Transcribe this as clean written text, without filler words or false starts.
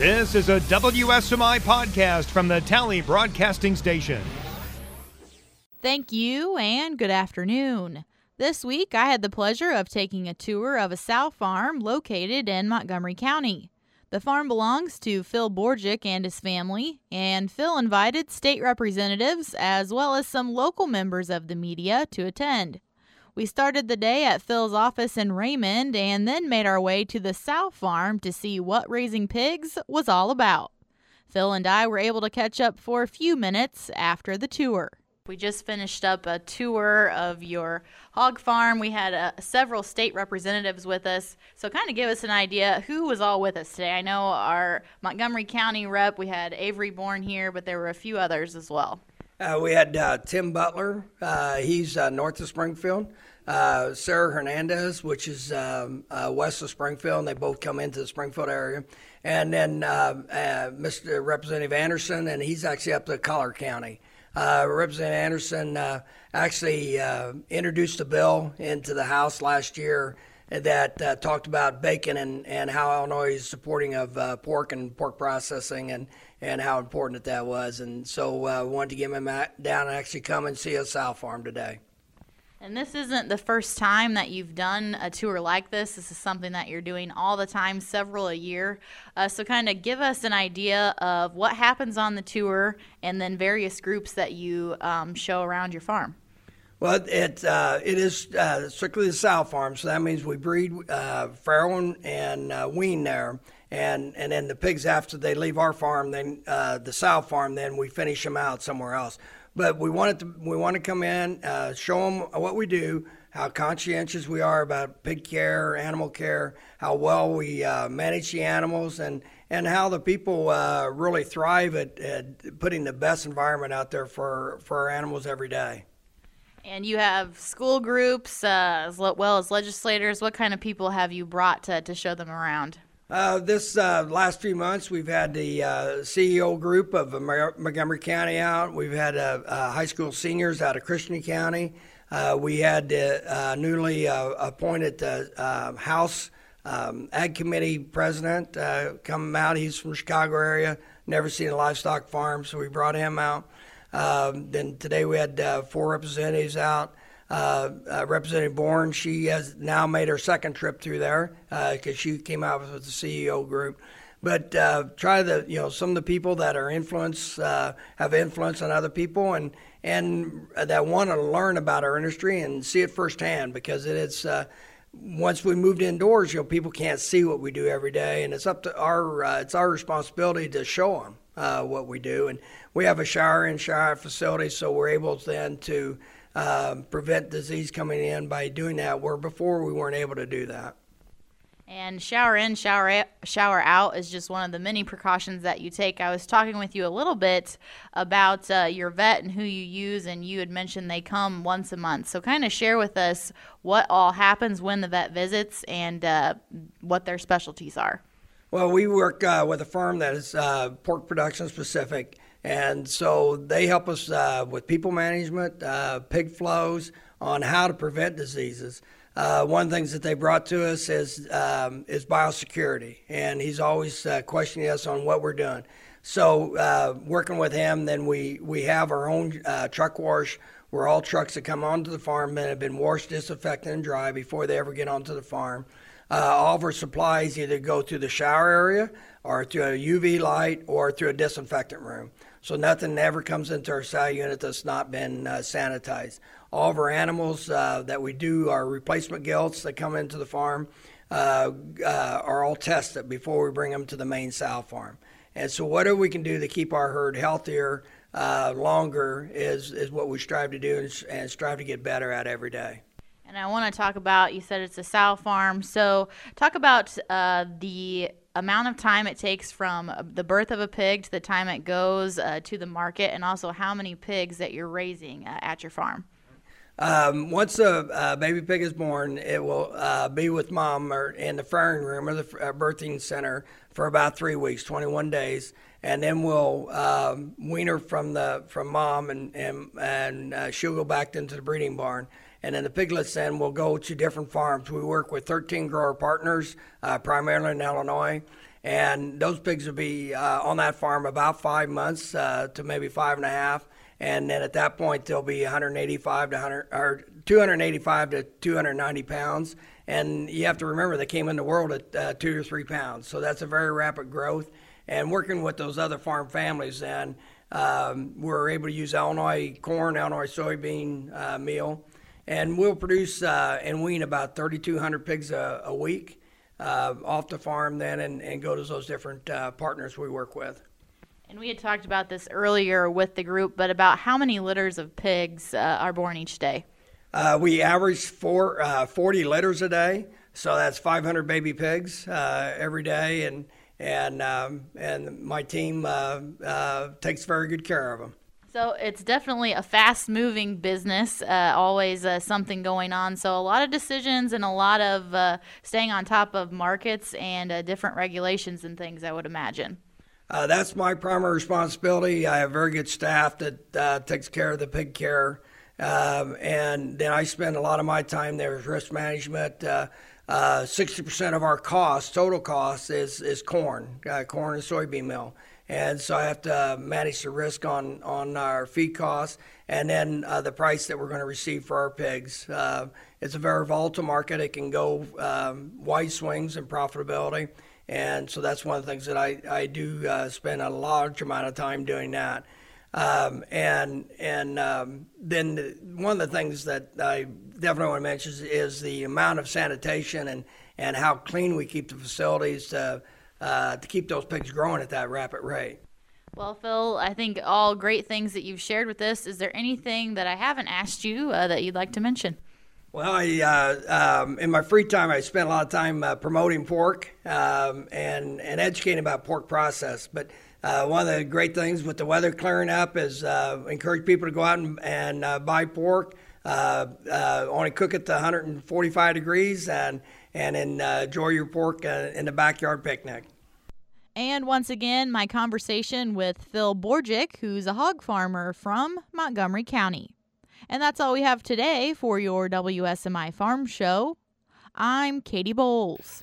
This is a WSMI podcast from the Tally Broadcasting Station. Thank you and good afternoon. This week I had the pleasure of taking a tour of a sow farm located in Montgomery County. The farm belongs to Phil Borgic and his family, and Phil invited state representatives as well as some local members of the media to attend. We started the day at Phil's office in Raymond and then made our way to the sow farm to see what raising pigs was all about. Phil and I were able to catch up for a few minutes after the tour. We just finished up a tour of your hog farm. We had several state representatives with us. So kind of give us an idea who was all with us today. I know our Montgomery County rep, we had Avery Bourne here, but there were a few others as well. We had Tim Butler. He's north of Springfield. Sarah Hernandez, which is west of Springfield, and they both come into the Springfield area. And then Mr. Representative Anderson, and he's actually up to Collier County. Representative Anderson actually introduced a bill into the House last year that talked about bacon and how Illinois is supporting of pork and pork processing and how important that was. And so we wanted to get him down and actually come and see a sow farm today. And this isn't the first time that you've done a tour like this. This is something that you're doing all the time, several a year. So kind of give us an idea of what happens on the tour and then various groups that you show around your farm. Well, it is strictly the sow farm, so that means we breed farrow and wean there. And then the pigs, after they leave our farm, then the sow farm, then we finish them out somewhere else. But we want to come in, show them what we do, how conscientious we are about pig care, animal care, how well we manage the animals, and how the people really thrive at putting the best environment out there for our animals every day. And you have school groups as well as legislators. What kind of people have you brought to show them around? This last few months, we've had the CEO group of Montgomery County out. We've had high school seniors out of Christian County. We had the newly appointed House Ag Committee president come out. He's from the Chicago area, never seen a livestock farm, so we brought him out. Then today we had 4 representatives out. Representative Bourne, she has now made her second trip through there because she came out with the CEO group. But try some of the people that are have influence on other people and that want to learn about our industry and see it firsthand, because it is once we moved indoors, people can't see what we do every day, and it's up to it's our responsibility to show them what we do. And we have a shower in shower facility, so we're able then to prevent disease coming in by doing that, where before we weren't able to do that. And shower in, shower out is just one of the many precautions that you take. I was talking with you a little bit about your vet and who you use, and you had mentioned they come once a month. So kind of share with us what all happens when the vet visits and what their specialties are. Well, we work with a firm that is pork production specific. And so they help us with people management, pig flows, on how to prevent diseases. One of the things that they brought to us is biosecurity, and he's always questioning us on what we're doing. So working with him, then we have our own truck wash, where all trucks that come onto the farm then have been washed, disinfected, and dry before they ever get onto the farm. All of our supplies either go through the shower area or through a UV light or through a disinfectant room. So nothing ever comes into our sow unit that's not been sanitized. All of our animals that we do, our replacement gilts that come into the farm, are all tested before we bring them to the main sow farm. And so whatever we can do to keep our herd healthier longer is what we strive to do and strive to get better at every day. And I want to talk about, you said it's a sow farm, so talk about the amount of time it takes from the birth of a pig to the time it goes to the market, and also how many pigs that you're raising at your farm. Once a baby pig is born, it will be with mom or in the farrowing room or the birthing center for about 3 weeks, 21 days, and then we'll wean her from mom, and she'll go back into the breeding barn. And then the piglets then will go to different farms. We work with 13 grower partners, primarily in Illinois, And those pigs will be on that farm about 5 months to maybe 5.5. And then at that point, they'll be 285 to 290 pounds. And you have to remember, they came in the world at 2 to 3 pounds. So that's a very rapid growth. And working with those other farm families, then we're able to use Illinois corn, Illinois soybean meal. And we'll produce and wean about 3,200 pigs a week off the farm then, and go to those different partners we work with. And we had talked about this earlier with the group, but about how many litters of pigs are born each day? We average 40 litters a day, so that's 500 baby pigs every day, and my team takes very good care of them. So it's definitely a fast-moving business, always something going on. So a lot of decisions and a lot of staying on top of markets and different regulations and things, I would imagine. That's my primary responsibility. I have a very good staff that takes care of the pig care. And then I spend a lot of my time there with risk management. 60% of our total cost is corn and soybean meal. And so I have to manage the risk on our feed costs, and then the price that we're going to receive for our pigs. It's a very volatile market. It can go wide swings in profitability. And so that's one of the things that I do spend a large amount of time doing that. Then one of the things that I definitely want to mention is the amount of sanitation and how clean we keep the facilities to keep those pigs growing at that rapid rate. Well, Phil, I think all great things that you've shared with us. Is there anything that I haven't asked you that you'd like to mention? Well, in my free time, I spend a lot of time promoting pork and educating about pork process. But one of the great things with the weather clearing up is encourage people to go out and buy pork. Only cook it to 145 degrees and enjoy your pork in the backyard picnic. And once again, my conversation with Phil Borgic, who's a hog farmer from Montgomery County. And that's all we have today for your WSMI Farm Show. I'm Katie Bowles.